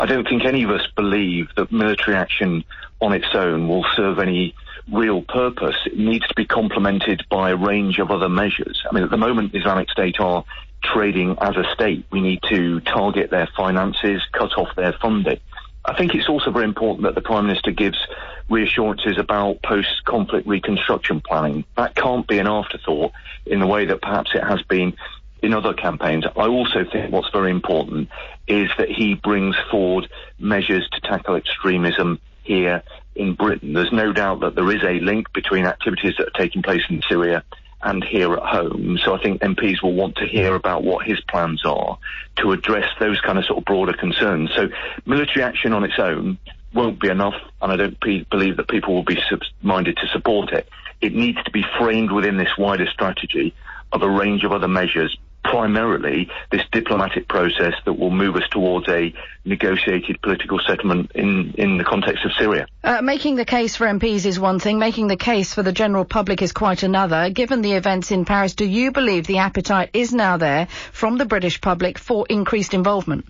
I don't think any of us believe that military action on its own will serve any real purpose. It needs to be complemented by a range of other measures. I mean, at the moment, Islamic State are trading as a state. We need to target their finances, cut off their funding. I think it's also very important that the Prime Minister gives reassurances about post-conflict reconstruction planning. That can't be an afterthought in the way that perhaps it has been in other campaigns. I also think what's very important is that he brings forward measures to tackle extremism here in Britain. There's no doubt that there is a link between activities that are taking place in Syria and here at home. So I think MPs will want to hear about what his plans are to address those kind of sort of broader concerns. So military action on its own won't be enough, and I don't believe that people will be minded to support it. It needs to be framed within this wider strategy of a range of other measures, primarily this diplomatic process that will move us towards a negotiated political settlement in the context of Syria. Making the case for MPs is one thing, making the case for the general public is quite another. Given the events in Paris, do you believe the appetite is now there from the British public for increased involvement?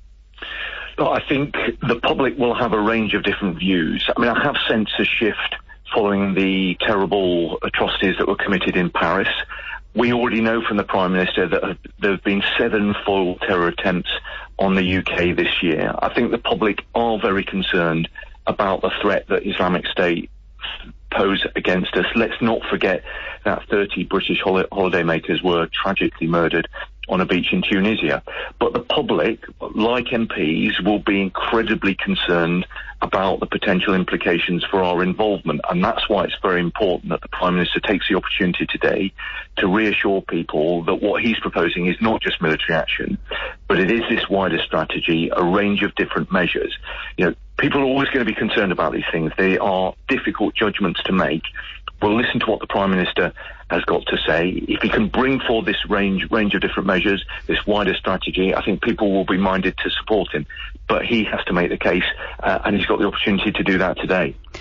I think the public will have a range of different views. I mean, I have sensed a shift following the terrible atrocities that were committed in Paris. We already know from the Prime Minister that there have been 7 foiled terror attempts on the UK this year. I think the public are very concerned about the threat that Islamic State pose against us. Let's not forget that 30 British holidaymakers were tragically murdered on a beach in Tunisia. But the public, like MPs, will be incredibly concerned about the potential implications for our involvement, and that's why it's very important that the Prime Minister takes the opportunity today to reassure people that what he's proposing is not just military action, but it is this wider strategy, a range of different measures. You know, people are always going to be concerned about these things. They are difficult judgments to make. We'll listen to what the Prime Minister has got to say. If he can bring forward this range of different measures, this wider strategy, I think people will be minded to support him. But he has to make the case, and he's got the opportunity to do that today.